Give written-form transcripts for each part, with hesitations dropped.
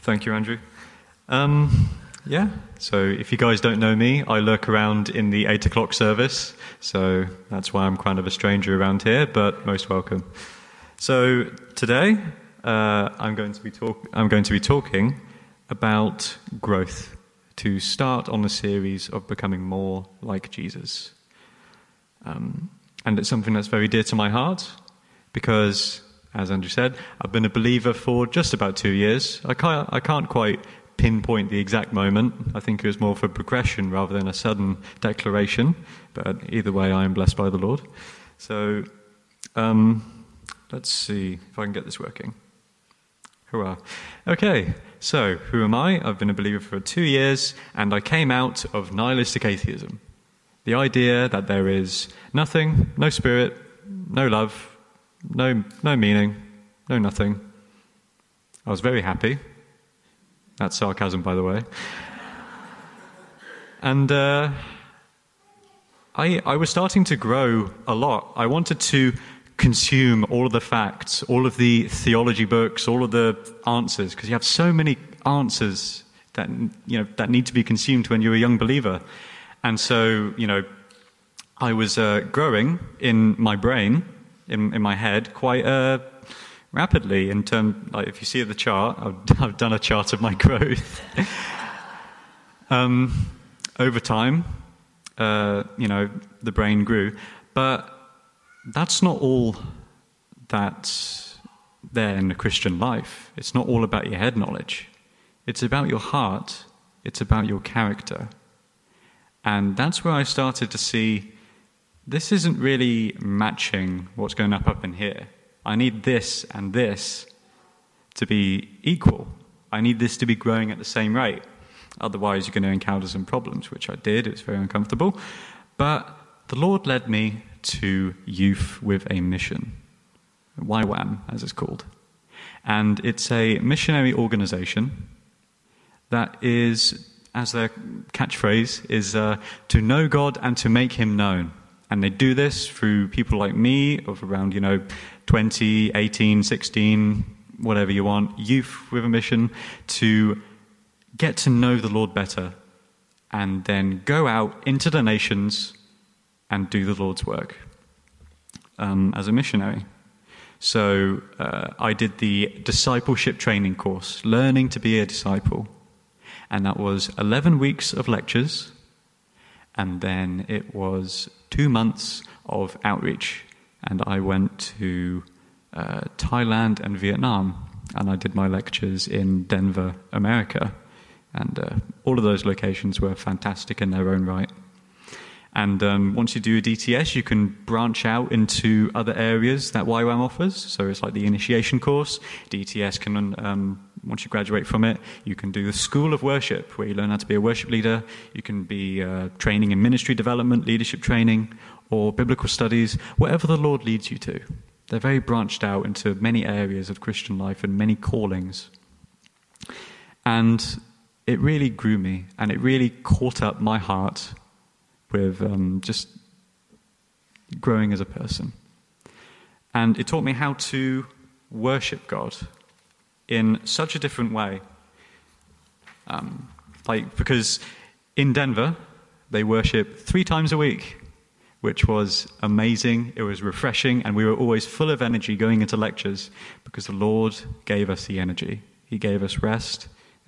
Thank you, Andrew. So if you guys don't know me, I lurk around in the 8 o'clock service, so that's why I'm kind of a stranger around here, but most welcome. So today, I'm going to be talking about growth, to start on a series of becoming more like Jesus. And it's something that's very dear to my heart, because, as Andrew said, I've been a believer for just about 2 years. I can't quite pinpoint the exact moment. I think it was more of a progression rather than a sudden declaration. But either way, I am blessed by the Lord. So let's see if I can get this working. Hurrah. Okay, so who am I? I've been a believer for 2 years, and I came out of nihilistic atheism. The idea that there is nothing, no spirit, no love, no meaning, no nothing. I was very happy. That's sarcasm, by the way. And I was starting to grow a lot. I wanted to consume all of the facts, all of the theology books, all of the answers, because you have so many answers that need to be consumed when you're a young believer. And so, I was growing in my brain, in my head, quite rapidly. In terms, like if you see the chart, I've done a chart of my growth. Over time, the brain grew, but that's not all that's there in the Christian life. It's not all about your head knowledge. It's about your heart. It's about your character. And that's where I started to see this isn't really matching what's going up in here. I need this and this to be equal. I need this to be growing at the same rate. Otherwise, you're going to encounter some problems, which I did. It was very uncomfortable. But the Lord led me to Youth with a Mission, YWAM, as it's called. And it's a missionary organization that is, as their catchphrase, is to know God and to make him known. And they do this through people like me of around, 20, 18, 16, whatever you want, youth with a mission, to get to know the Lord better and then go out into the nations and do the Lord's work as a missionary. So I did the discipleship training course, learning to be a disciple. And that was 11 weeks of lectures, and then it was 2 months of outreach. And I went to Thailand and Vietnam, and I did my lectures in Denver, America. And all of those locations were fantastic in their own right. And once you do a DTS, you can branch out into other areas that YWAM offers. So it's like the initiation course. DTS can, once you graduate from it, you can do the School of Worship, where you learn how to be a worship leader. You can be training in ministry development, leadership training, or biblical studies, whatever the Lord leads you to. They're very branched out into many areas of Christian life and many callings. And it really grew me, and it really caught up my heart with just growing as a person. And it taught me how to worship God in such a different way. Because in Denver, they worship 3 times a week, which was amazing. It was refreshing, and we were always full of energy going into lectures because the Lord gave us the energy. He gave us rest,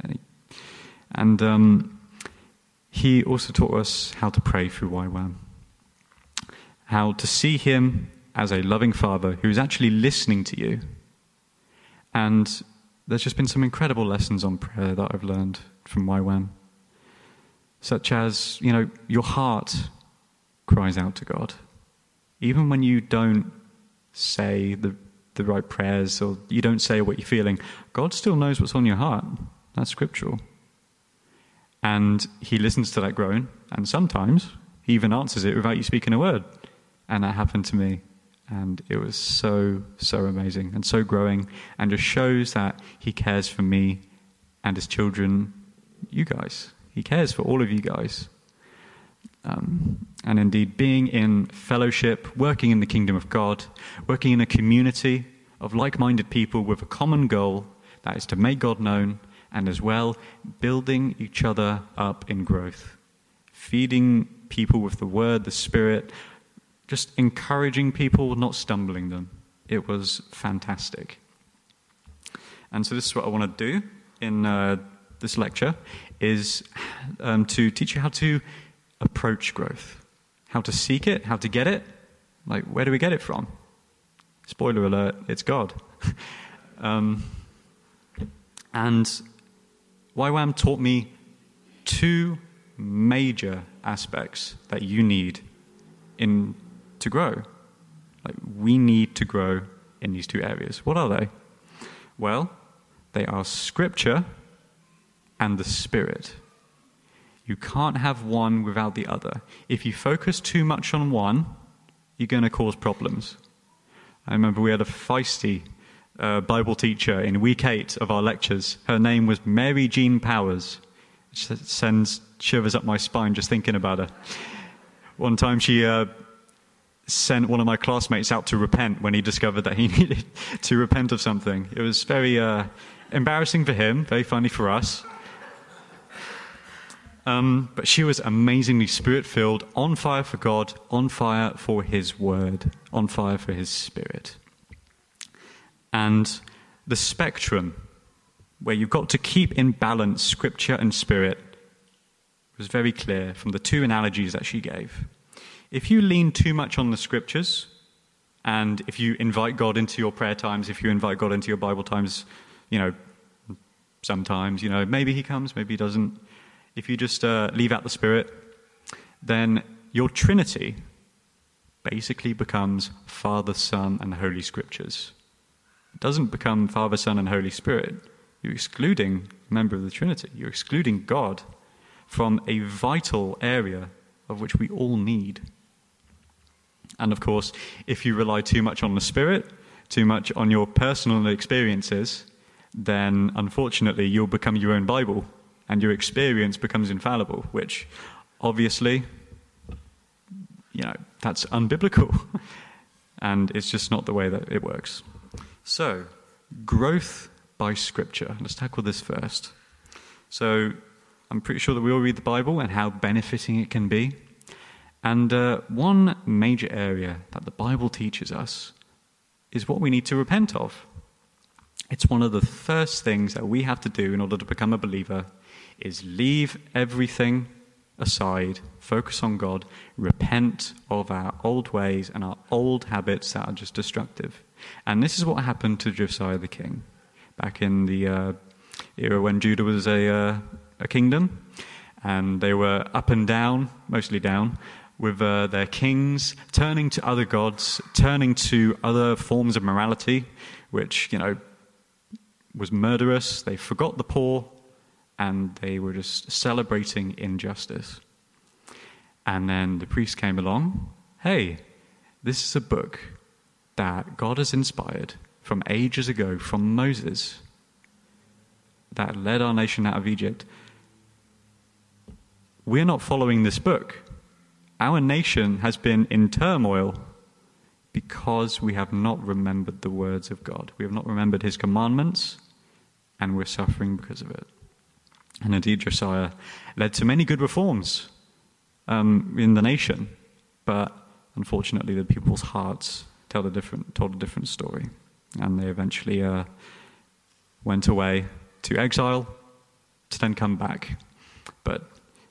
and he also taught us how to pray through YWAM, how to see him as a loving father who's actually listening to you. And there's just been some incredible lessons on prayer that I've learned from YWAM, such as, your heart cries out to God. Even when you don't say the right prayers, or you don't say what you're feeling, God still knows what's on your heart. That's scriptural. And he listens to that groan, and sometimes he even answers it without you speaking a word. And that happened to me. And it was so, so amazing and so growing, and just shows that he cares for me and his children, you guys. He cares for all of you guys. And indeed, being in fellowship, working in the kingdom of God, working in a community of like-minded people with a common goal, that is to make God known and as well, building each other up in growth, feeding people with the word, the Spirit, just encouraging people, not stumbling them. It was fantastic. And so this is what I want to do in this lecture, is to teach you how to approach growth, how to seek it, how to get it. Like, where do we get it from? Spoiler alert, it's God. And YWAM taught me two major aspects that you need to grow. Like, we need to grow in these two areas. What are they? Well, they are Scripture and the Spirit. You can't have one without the other. If you focus too much on one, you're going to cause problems. I remember we had a feisty Bible teacher in week 8 of our lectures. Her name was Mary Jean Powers. It sends shivers up my spine just thinking about her. One time she sent one of my classmates out to repent when he discovered that he needed to repent of something. It was very embarrassing for him, very funny for us. But she was amazingly Spirit-filled, on fire for God, on fire for His Word, on fire for His Spirit. And the spectrum, where you've got to keep in balance Scripture and Spirit, was very clear from the two analogies that she gave. If you lean too much on the Scriptures, and if you invite God into your prayer times, if you invite God into your Bible times, sometimes, maybe He comes, maybe He doesn't. If you just leave out the Spirit, then your Trinity basically becomes Father, Son, and Holy Scriptures. It doesn't become Father, Son, and Holy Spirit. You're excluding a member of the Trinity. You're excluding God from a vital area of which we all need. And of course, if you rely too much on the Spirit, too much on your personal experiences, then unfortunately you'll become your own Bible. And your experience becomes infallible, which obviously, that's unbiblical. And it's just not the way that it works. So, growth by Scripture. Let's tackle this first. So, I'm pretty sure that we all read the Bible and how benefiting it can be. And one major area that the Bible teaches us is what we need to repent of. It's one of the first things that we have to do in order to become a believer, is leave everything aside, focus on God, repent of our old ways and our old habits that are just destructive. And this is what happened to Josiah the king back in the era when Judah was a kingdom, and they were up and down, mostly down, with their kings turning to other gods, turning to other forms of morality, which, was murderous. They forgot the poor, and they were just celebrating injustice. And then the priest came along. Hey, this is a book that God has inspired from ages ago, from Moses, that led our nation out of Egypt. We're not following this book. Our nation has been in turmoil because we have not remembered the words of God. We have not remembered His commandments, and we're suffering because of it. And indeed, Josiah led to many good reforms in the nation, but unfortunately, the people's hearts told a different story, and they eventually went away to exile to then come back. But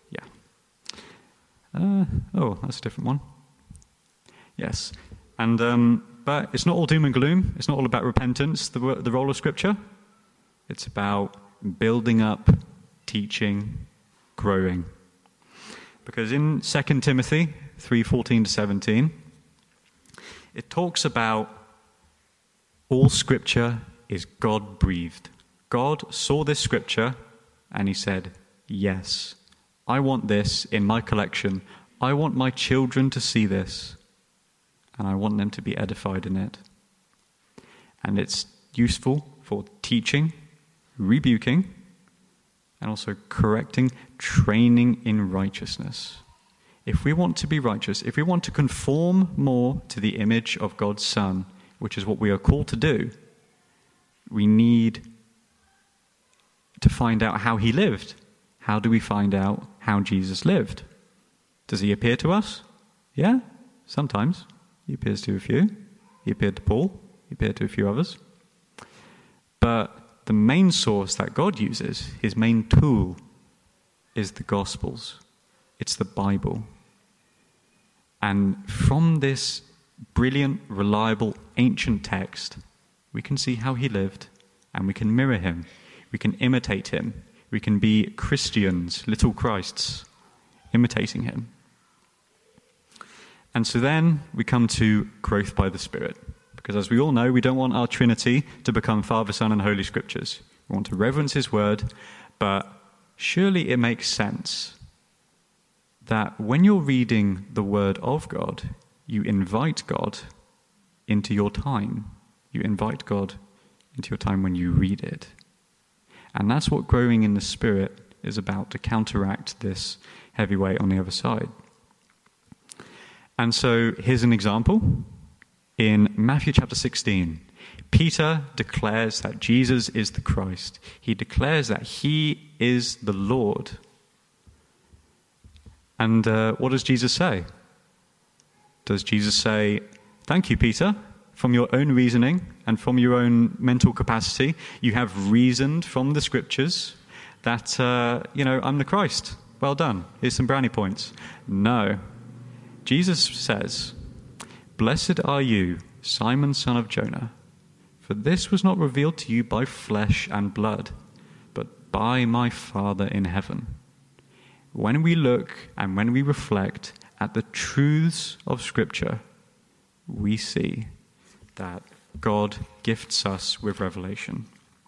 yeah, that's a different one. Yes, and but it's not all doom and gloom. It's not all about repentance. The role of Scripture. It's about building up, teaching, growing. Because in 2 Timothy 3:14-17, it talks about all Scripture is God-breathed. God saw this Scripture and He said, yes, I want this in my collection. I want my children to see this, and I want them to be edified in it. And it's useful for teaching, rebuking, and also correcting, training in righteousness. If we want to be righteous, if we want to conform more to the image of God's Son, which is what we are called to do, we need to find out how he lived. How do we find out how Jesus lived? Does he appear to us? Yeah, sometimes. He appears to a few. He appeared to Paul. He appeared to a few others. But the main source that God uses, his main tool, is the Gospels. It's the Bible. And from this brilliant, reliable, ancient text, we can see how he lived, and we can mirror him. We can imitate him. We can be Christians, little Christs, imitating him. And so then we come to growth by the Spirit. Because as we all know, we don't want our Trinity to become Father, Son, and Holy Scriptures. We want to reverence his word, but surely it makes sense that when you're reading the word of God, you invite God into your time. You invite God into your time when you read it. And that's what growing in the Spirit is about, to counteract this heavy weight on the other side. And so here's an example. In Matthew chapter 16, Peter declares that Jesus is the Christ. He declares that he is the Lord. And what does Jesus say? Does Jesus say, "Thank you, Peter, from your own reasoning and from your own mental capacity, you have reasoned from the scriptures that, I'm the Christ. Well done. Here's some brownie points." No. Jesus says, "Blessed are you, Simon, son of Jonah, for this was not revealed to you by flesh and blood, but by my Father in heaven." When we look and when we reflect at the truths of Scripture, we see that God gifts us with revelation.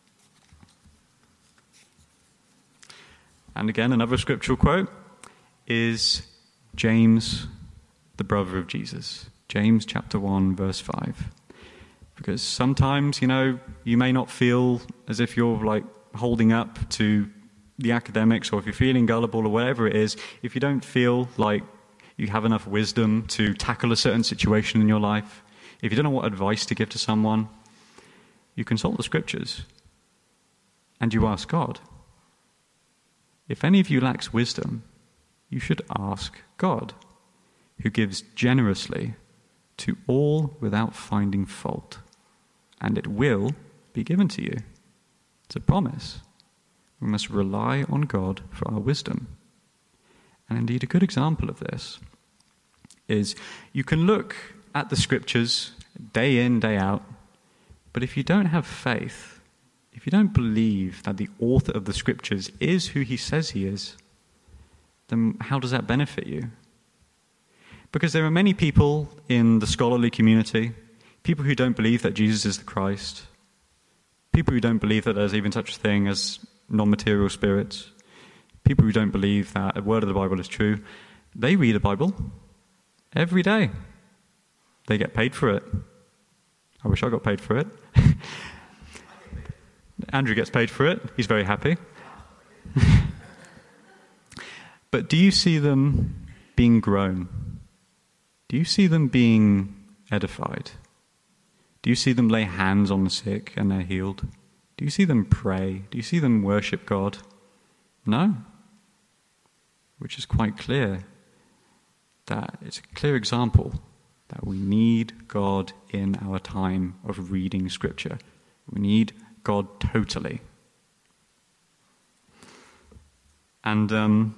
And again, another scriptural quote is James, the brother of Jesus. James chapter 1, verse 5. Because sometimes, you may not feel as if you're like holding up to the academics, or if you're feeling gullible or whatever it is, if you don't feel like you have enough wisdom to tackle a certain situation in your life, if you don't know what advice to give to someone, you consult the scriptures and you ask God. If any of you lacks wisdom, you should ask God, who gives generously to all without finding fault, and it will be given to you. It's a promise. We must rely on God for our wisdom. And indeed, a good example of this is you can look at the scriptures day in, day out, but if you don't have faith, if you don't believe that the author of the scriptures is who he says he is, then how does that benefit you? Because there are many people in the scholarly community, people who don't believe that Jesus is the Christ, people who don't believe that there's even such a thing as non-material spirits, people who don't believe that a word of the Bible is true. They read the Bible every day. They get paid for it. I wish I got paid for it. Andrew gets paid for it. He's very happy. But do you see them being grown? Do you see them being edified? Do you see them lay hands on the sick and they're healed? Do you see them pray? Do you see them worship God? No. Which is quite clear that it's a clear example that we need God in our time of reading Scripture. We need God totally. And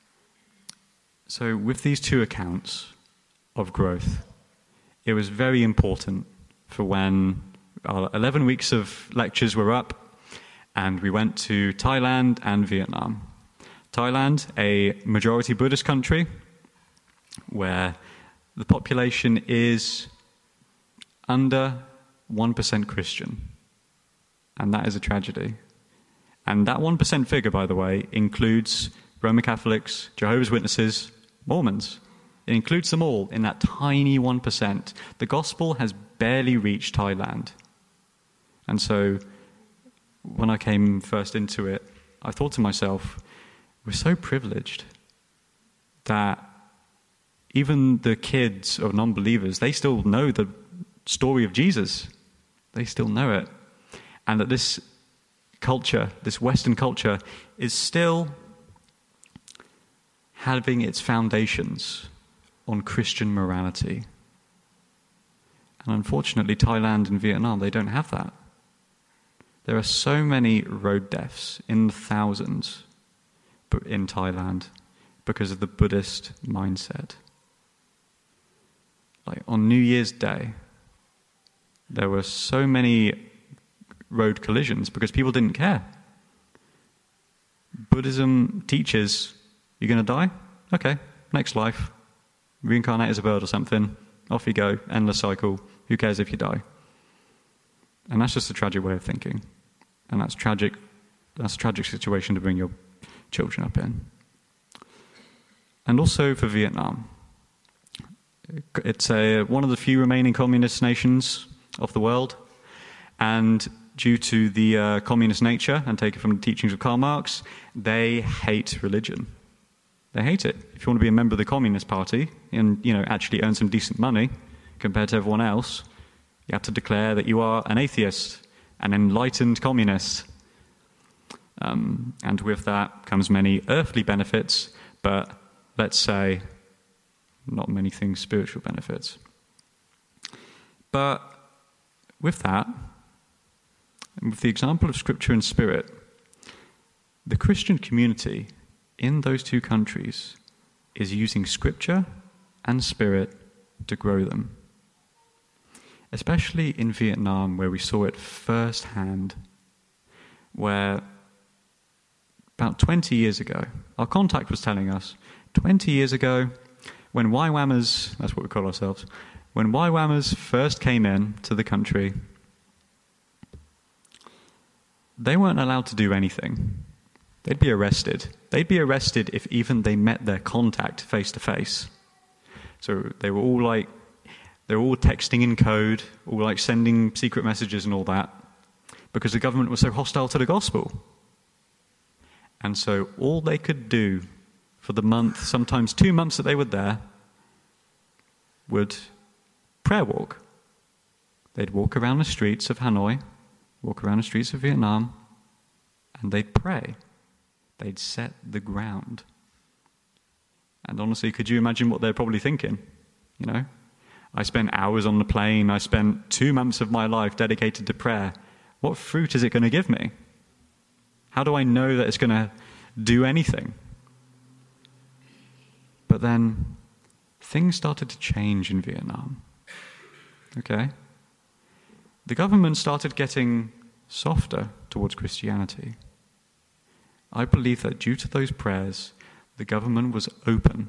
so with these two accounts of growth, it was very important for when our 11 weeks of lectures were up and we went to Thailand and Vietnam. Thailand, a majority Buddhist country where the population is under 1% Christian. And that is a tragedy. And that 1% figure, by the way, includes Roman Catholics, Jehovah's Witnesses, Mormons. It includes them all in that tiny 1%. The gospel has barely reached Thailand. And so when I came first into it, I thought to myself, we're so privileged that even the kids of non-believers, they still know the story of Jesus. They still know it. And that this culture, this Western culture, is still having its foundations on Christian morality. And unfortunately, Thailand and Vietnam, they don't have that. There are so many road deaths in the thousands in Thailand because of the Buddhist mindset. Like on New Year's Day, there were so many road collisions because people didn't care. Buddhism teaches, you're going to die? Okay, next life. Reincarnate as a bird or something. Off you go, endless cycle. Who cares if you die? And that's just a tragic way of thinking. And that's tragic. That's a tragic situation to bring your children up in. And also for Vietnam. It's one of the few remaining communist nations of the world. And due to the communist nature, and taken from the teachings of Karl Marx, they hate religion. They hate it. If you want to be a member of the Communist Party and, actually earn some decent money compared to everyone else, you have to declare that you are an atheist, an enlightened communist. And with that comes many earthly benefits, but let's say not many things spiritual benefits. But with that, and with the example of Scripture and Spirit, the Christian community in those two countries is using Scripture and Spirit to grow them. Especially in Vietnam, where we saw it firsthand, where about 20 years ago, our contact was telling us, 20 years ago, when YWAMers, that's what we call ourselves, when YWAMers first came in to the country, they weren't allowed to do anything. They'd be arrested. They'd be arrested if even they met their contact face to face. So they were all texting in code, all sending secret messages and all that, because the government was so hostile to the gospel. And so all they could do for the month, sometimes 2 months that they were there, would prayer walk. They'd walk around the streets of Hanoi, walk around the streets of Vietnam, and they'd pray. They'd set the ground. And honestly, could you imagine what they're probably thinking? I spent hours on the plane. I spent 2 months of my life dedicated to prayer. What fruit is it going to give me? How do I know that it's going to do anything? But then things started to change in Vietnam. Okay? The government started getting softer towards Christianity. I believe that due to those prayers, the government was open.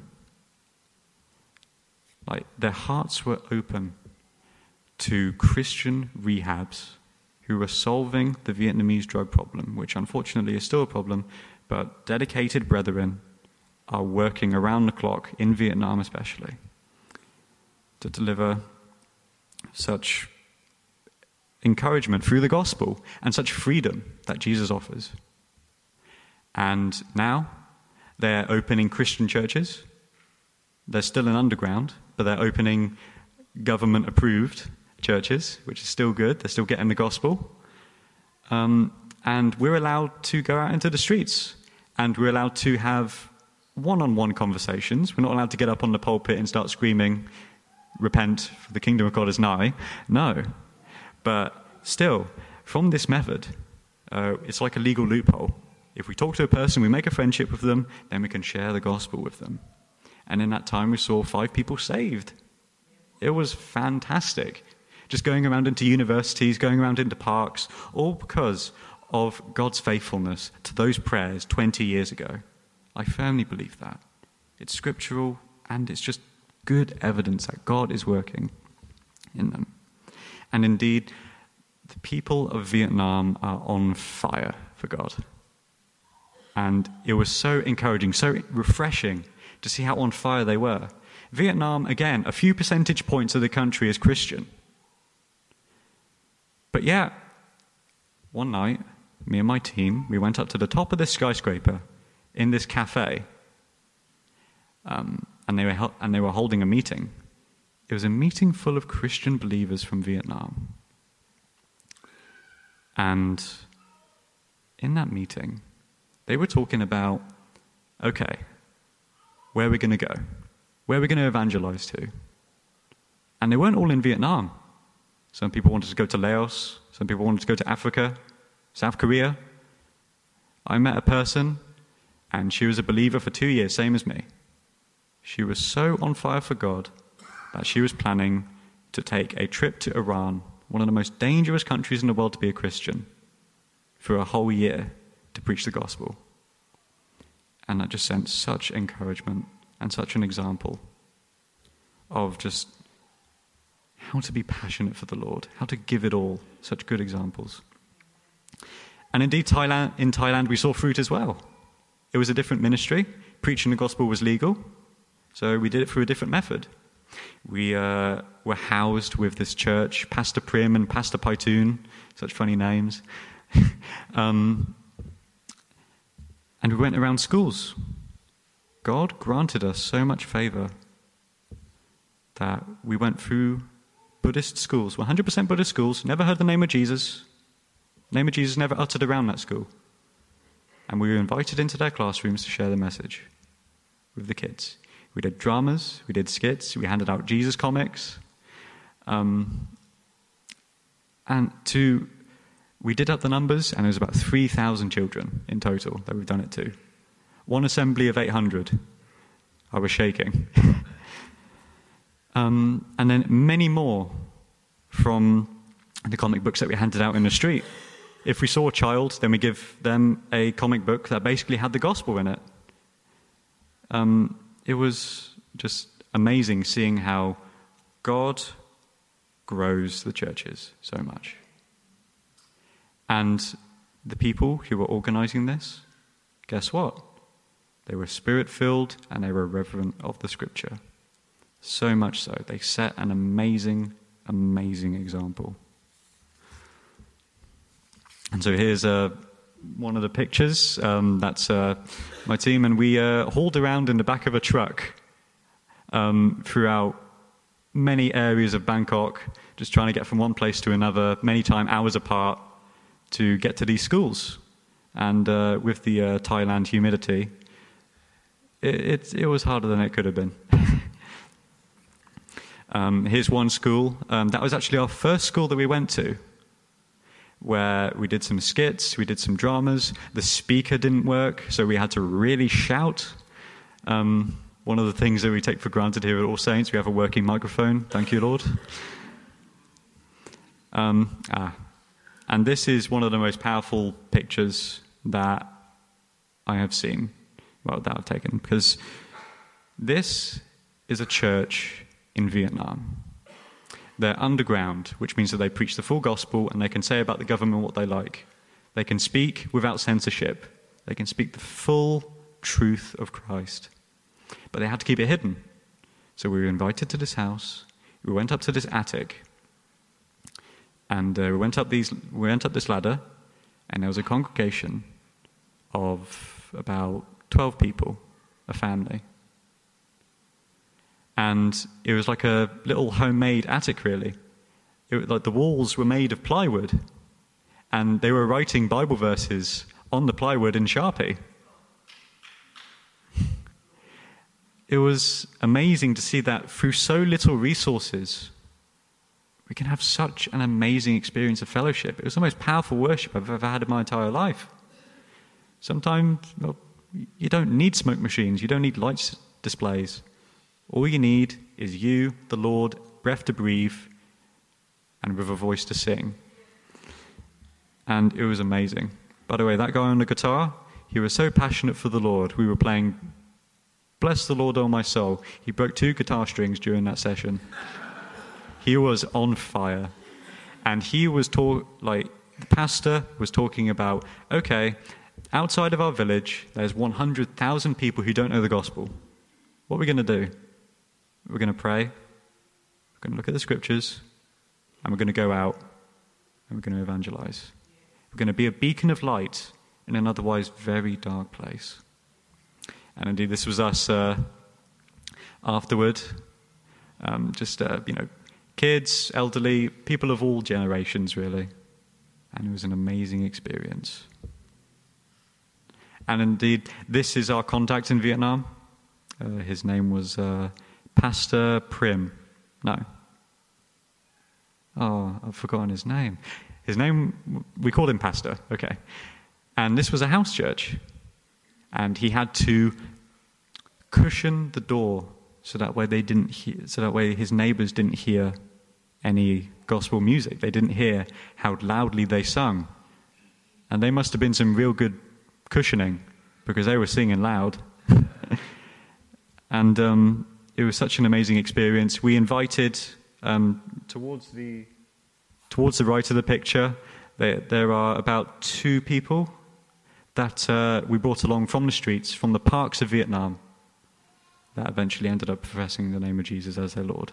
Their hearts were open to Christian rehabs who were solving the Vietnamese drug problem, which unfortunately is still a problem, but dedicated brethren are working around the clock, in Vietnam especially, to deliver such encouragement through the gospel and such freedom that Jesus offers. And now they're opening Christian churches. They're still in underground, but they're opening government-approved churches, which is still good. They're still getting the gospel. And we're allowed to go out into the streets, and we're allowed to have one-on-one conversations. We're not allowed to get up on the pulpit and start screaming, "Repent, for the kingdom of God is nigh." No. But still, from this method, it's like a legal loophole. If we talk to a person, we make a friendship with them, then we can share the gospel with them. And in that time, we saw 5 people saved. It was fantastic. Just going around into universities, going around into parks, all because of God's faithfulness to those prayers 20 years ago. I firmly believe that. It's scriptural, and it's just good evidence that God is working in them. And indeed, the people of Vietnam are on fire for God. And it was so encouraging, so refreshing to see how on fire they were. Vietnam, again, a few percentage points of the country is Christian. But yeah, one night, me and my team, we went up to the top of this skyscraper in this cafe, and they were holding a meeting. It was a meeting full of Christian believers from Vietnam. And in that meeting, they were talking about, okay, where are we going to go? Where are we going to evangelize to? And they weren't all in Vietnam. Some people wanted to go to Laos. Some people wanted to go to Africa, South Korea. I met a person, and she was a believer for 2 years, same as me. She was so on fire for God that she was planning to take a trip to Iran, one of the most dangerous countries in the world to be a Christian, for a whole year to preach the gospel. And that just sent such encouragement and such an example of just how to be passionate for the Lord, how to give it all, such good examples. And indeed, in Thailand, we saw fruit as well. It was a different ministry. Preaching the gospel was legal, so we did it through a different method. We were housed with this church, Pastor Prim and Pastor Paitoon, such funny names. And we went around schools. God granted us so much favor that we went through Buddhist schools, 100% Buddhist schools, never heard the name of Jesus. The name of Jesus never uttered around that school. And we were invited into their classrooms to share the message with the kids. We did dramas, we did skits, we handed out Jesus comics. We did up the numbers, and there was about 3,000 children in total that we've done it to. One assembly of 800. I was shaking. And then many more from the comic books that we handed out in the street. If we saw a child, then we give them a comic book that basically had the gospel in it. It was just amazing seeing how God grows the churches so much. And the people who were organizing this, guess what? They were spirit-filled and they were reverent of the scripture. So much so, they set an amazing, amazing example. And so here's one of the pictures. That's my team, and we hauled around in the back of a truck throughout many areas of Bangkok, just trying to get from one place to another, many times hours apart, to get to these schools. And with the Thailand humidity, it was harder than it could have been. Here's one school. That was actually our first school that we went to, where we did some skits, we did some dramas. The speaker didn't work, so we had to really shout. One of the things that we take for granted here at All Saints, we have a working microphone. Thank you, Lord. And this is one of the most powerful pictures that I have seen, that I've taken, because this is a church in Vietnam. They're underground, which means that they preach the full gospel and they can say about the government what they like. They can speak without censorship. They can speak the full truth of Christ. But they had to keep it hidden. So we were invited to this house. We went up to this attic. And we went up this ladder, and there was a congregation of about 12 people, a family. And it was like a little homemade attic, really. Like the walls were made of plywood, and they were writing Bible verses on the plywood in Sharpie. It was amazing to see that through so little resources, we can have such an amazing experience of fellowship. It was the most powerful worship I've ever had in my entire life. Sometimes you don't need smoke machines, you don't need lights displays. All you need is you, the Lord, breath to breathe, and with a voice to sing. And it was amazing. By the way, that guy on the guitar, he was so passionate for the Lord. We were playing Bless the Lord, O my soul. He broke 2 guitar strings during that session. He was on fire. And he was the pastor was talking about, okay, outside of our village, there's 100,000 people who don't know the gospel. What are we going to do? We're going to pray, we're going to look at the scriptures, and we're going to go out, and we're going to evangelize. We're going to be a beacon of light in an otherwise very dark place. And indeed, this was us afterward, kids, elderly, people of all generations, really. And it was an amazing experience. And indeed, this is our contact in Vietnam. His name was Pastor Prim. No. Oh, I've forgotten his name. His name, we called him Pastor, okay. And this was a house church. And he had to cushion the door so that way his neighbors didn't hear any gospel music. They didn't hear how loudly they sung. And they must have been some real good cushioning, because they were singing loud. And it was such an amazing experience. We invited, towards the right of the picture, there are about 2 people that we brought along from the streets, from the parks of Vietnam, that eventually ended up professing the name of Jesus as their Lord.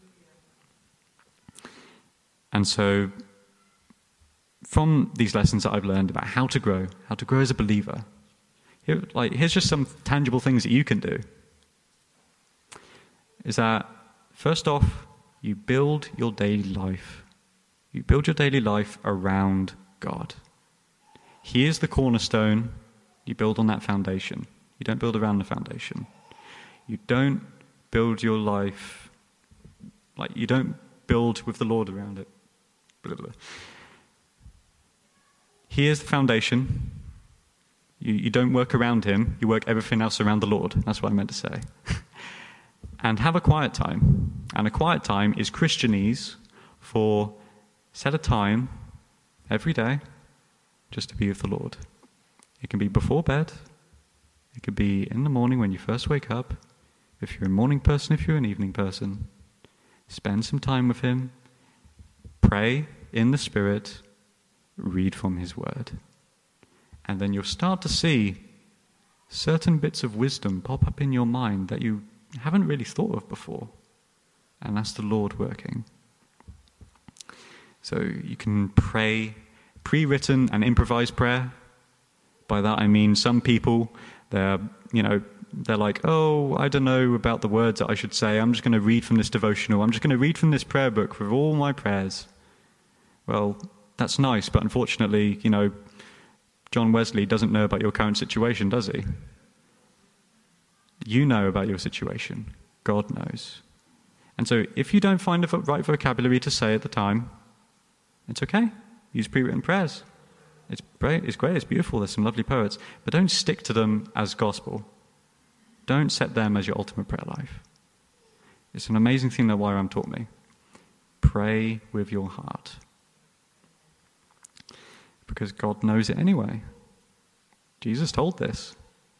And so, from these lessons that I've learned about how to grow as a believer, here's just some tangible things that you can do. Is that, first off, you build your daily life. You build your daily life around God. He is the cornerstone. You build on that foundation. You don't build around the foundation. You don't build your life, you don't build with the Lord around it. Blah, blah. He is the foundation. You don't work around him. You work everything else around the Lord. That's what I meant to say. And have a quiet time. And a quiet time is Christianese for set a time every day just to be with the Lord. It can be before bed. It could be in the morning when you first wake up. If you're a morning person, if you're an evening person, spend some time with him. Pray in the Spirit. Read from his word. And then you'll start to see certain bits of wisdom pop up in your mind that you haven't really thought of before. And that's the Lord working. So you can pray pre-written and improvised prayer. By that I mean some people, they're like, oh, I don't know about the words that I should say. I'm just going to read from this devotional. I'm just going to read from this prayer book with all my prayers. Well, that's nice, but unfortunately, John Wesley doesn't know about your current situation, does he? You know about your situation. God knows. And so if you don't find the right vocabulary to say at the time, it's okay. Use pre-written prayers. It's great, it's beautiful, there's some lovely poets, but don't stick to them as gospel. Don't set them as your ultimate prayer life. It's an amazing thing that YWAM taught me. Pray with your heart. Because God knows it anyway. Jesus told this.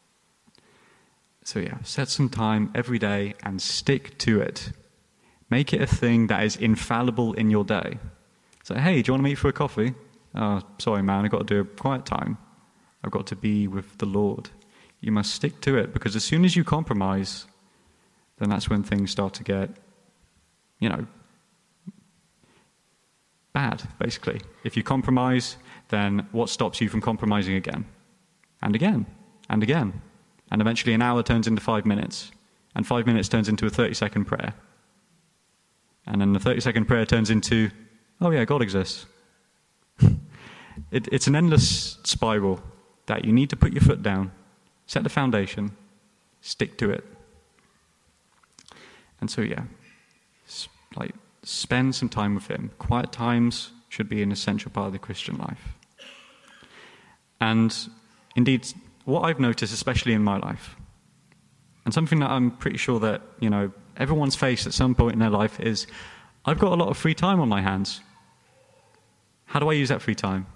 So set some time every day and stick to it. Make it a thing that is infallible in your day. So, hey, do you want to meet for a coffee? Oh, sorry, man, I've got to do a quiet time. I've got to be with the Lord. You must stick to it, because as soon as you compromise, then that's when things start to get, bad, basically. If you compromise, then what stops you from compromising again? And again, and again. And eventually an hour turns into 5 minutes. And 5 minutes turns into a 30-second prayer. And then the 30-second prayer turns into, oh yeah, God exists. It's an endless spiral that you need to put your foot down, set the foundation, stick to it. And so spend some time with him. Quiet times should be an essential part of the Christian life. And indeed, what I've noticed, especially in my life, and something that I'm pretty sure that, everyone's faced at some point in their life is, I've got a lot of free time on my hands. How do I use that free time?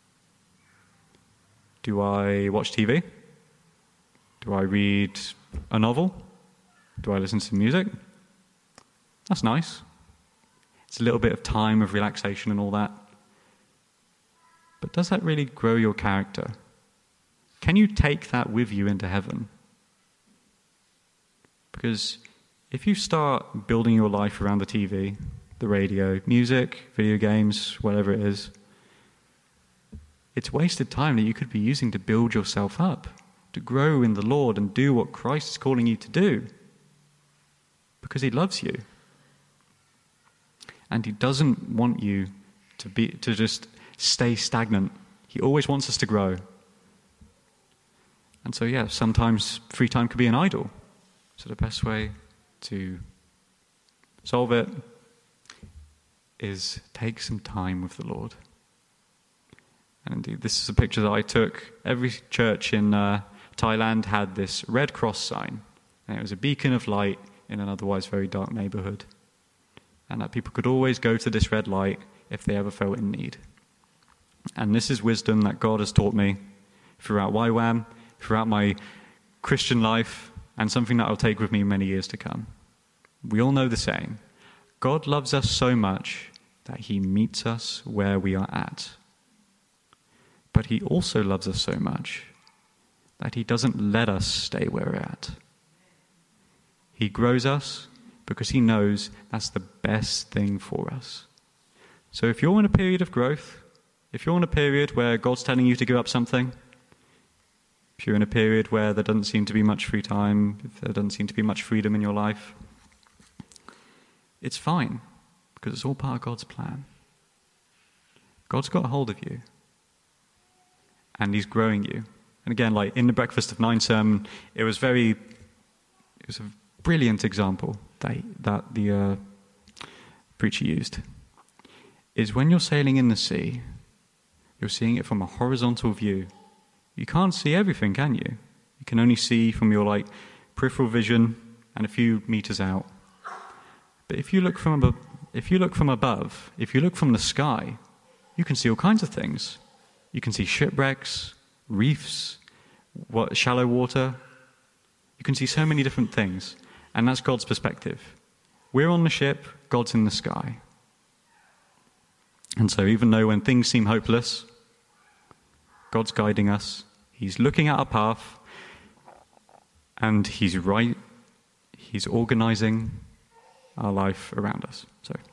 Do I watch TV? Do I read a novel? Do I listen to music? That's nice. It's a little bit of time of relaxation and all that. But does that really grow your character? Can you take that with you into heaven? Because if you start building your life around the TV, the radio, music, video games, whatever it is, it's wasted time that you could be using to build yourself up, to grow in the Lord and do what Christ is calling you to do. Because he loves you. And he doesn't want you to just stay stagnant. He always wants us to grow. And so, yeah, sometimes free time could be an idol. So the best way to solve it is take some time with the Lord. And indeed, this is a picture that I took. Every church in Thailand had this Red Cross sign. And it was a beacon of light in an otherwise very dark neighborhood. And that people could always go to this red light if they ever felt in need. And this is wisdom that God has taught me throughout YWAM, throughout my Christian life, and something that I'll take with me many years to come. We all know the saying, God loves us so much that he meets us where we are at. But he also loves us so much that he doesn't let us stay where we're at. He grows us because he knows that's the best thing for us. So if you're in a period of growth, if you're in a period where God's telling you to give up something, if you're in a period where there doesn't seem to be much free time, if there doesn't seem to be much freedom in your life, it's fine, because it's all part of God's plan. God's got a hold of you, and he's growing you. And again, like in the Breakfast of Nine sermon, it was a brilliant example that the preacher used. Is when you're sailing in the sea, you're seeing it from a horizontal view. You can't see everything, can you? You can only see from your peripheral vision and a few meters out. But if you look from above, if you look from the sky, you can see all kinds of things. You can see shipwrecks, reefs, shallow water. You can see so many different things, and that's God's perspective. We're on the ship, God's in the sky. And so even though when things seem hopeless, God's guiding us, he's looking at our path, and he's organizing our life around us. So